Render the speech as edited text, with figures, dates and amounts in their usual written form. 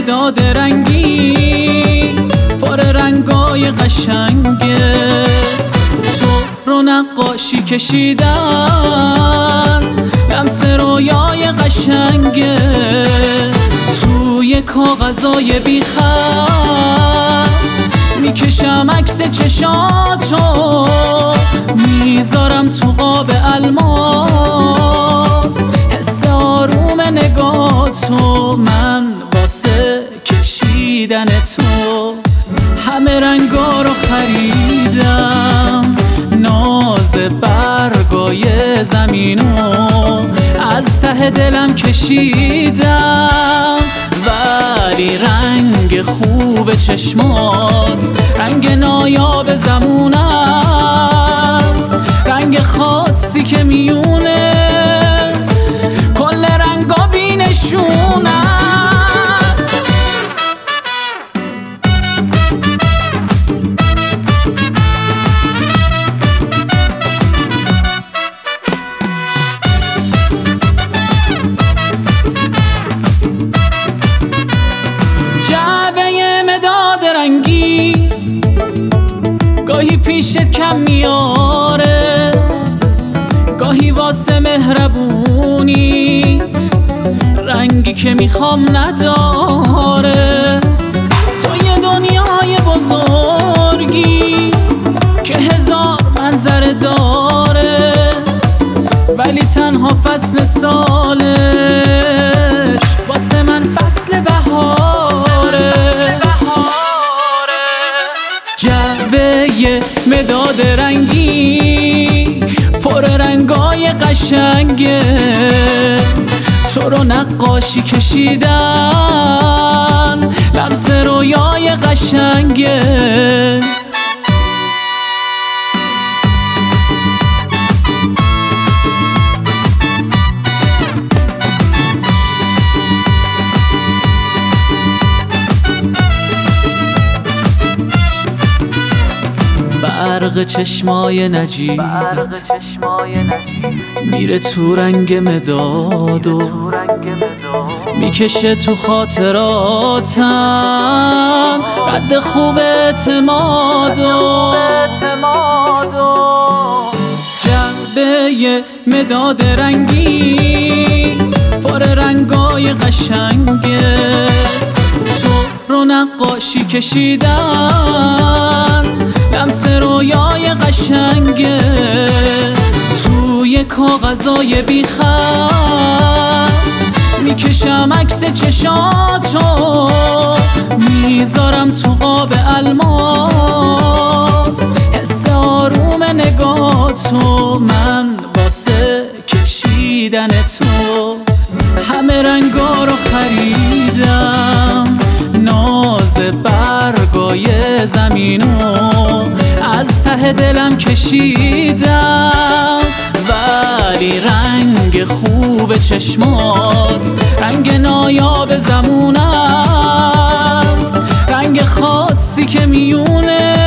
مداد رنگی پر رنگای قشنگه، تو رو نقاشی کشیدن لمس رویای قشنگه، توی کاغذای بیخط میکشم عکس چشاتو، میذارم تو قاب الماس حس آروم نگاتو، من واسه کشیدن تو همه رنگا رو خریدم، ناز برگای زمینو از ته دلم کشیدم، ولی رنگ خوب چشمات رنگ نایاب زمون است، رنگ خاصی که میونه کل رنگا بینشون است. گاهی پیشت کم میاره، گاهی واسه مهربونیت رنگی که میخوام نداره، تو یه دنیای بزرگی که هزار منظره داره، ولی تنها فصل سالش واسه من فصل بهاره. یه مداد رنگی پر رنگای قشنگه، تو رو نقاشی کشیدن لمس رویای قشنگه، برق چشمای نجیبت میره تو رنگ مدادو، میکشه تو خاطراتم رد خوب اعتمادو، جعبه مداد رنگی پر رنگای قشنگه، تو رو نقاشی کشیدن لمس رویای قشنگه، توی کاغذای بیخط میکشم عکس چشاتو، میذارم تو قاب الماس حس آروم نگاتو، من واسه کشیدن تو همه رنگا رو خریدم، ناز برگای زمینو از ته دلم کشیدم، ولی رنگ خوب چشمات رنگ نایاب زمون است، رنگ خاصی که میونه